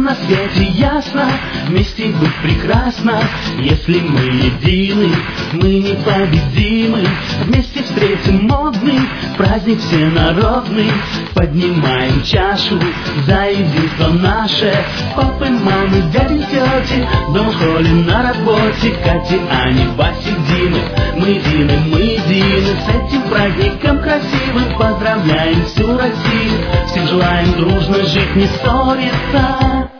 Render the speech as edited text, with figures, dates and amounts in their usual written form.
Всем на свете ясно, вместе быть прекрасно. Если мы едины, мы непобедимы. Вместе встретим модный праздник всенародный. Поднимаем чашу за единство наше. Папы, мамы, дяди, тети, дома, в школе, на работе. Кати, Ани, Васи, Димы. Мы едины, мы едины. С этим праздником красивым поздравляем всю Россию. Всем желаем дружно жить, не ссориться.